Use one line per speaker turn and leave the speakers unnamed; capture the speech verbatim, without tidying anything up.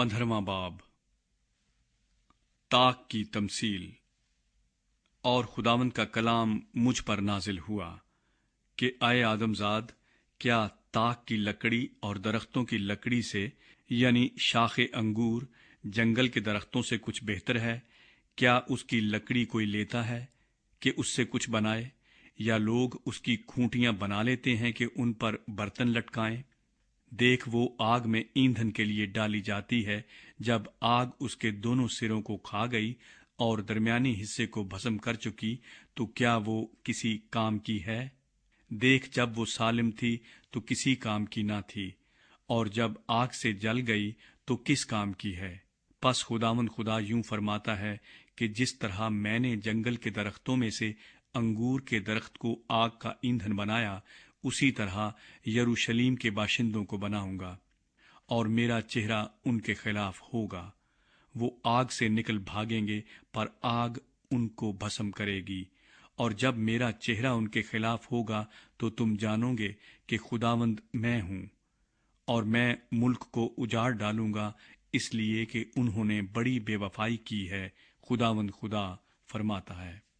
पंद्रहवां बाब ताक की तमसील। और खुदावंद का कलाम मुझ पर नाजिल हुआ कि आए आदमजाद, क्या ताक की लकड़ी और दरख्तों की लकड़ी से यानी शाखे अंगूर जंगल के दरख्तों से कुछ बेहतर है? क्या उसकी लकड़ी कोई लेता है कि उससे कुछ बनाए, या लोग उसकी खूंटियां बना लेते हैं कि उन पर बर्तन लटकाएं? देख, वो आग में ईंधन के लिए डाली जाती है। जब आग उसके दोनों सिरों को खा गई और दरमियानी हिस्से को भस्म कर चुकी, तो क्या वो किसी काम की है? देख, जब वो सालिम थी तो किसी काम की ना थी, और जब आग से जल गई तो किस काम की है? पस खुदावंद खुदा यूं फरमाता है कि जिस तरह मैंने जंगल के दरख्तों में से अंगूर के दरख्त को आग का ईंधन बनाया, उसी तरह यरूशलेम के बाशिंदों को बनाऊंगा, और मेरा चेहरा उनके खिलाफ होगा। वो आग से निकल भागेंगे, पर आग उनको भस्म करेगी। और जब मेरा चेहरा उनके खिलाफ होगा, तो तुम जानोगे कि खुदावंद मैं हूं। और मैं मुल्क को उजाड़ डालूंगा, इसलिए कि उन्होंने बड़ी बेवफाई की है। खुदावंद खुदा फरमाता है।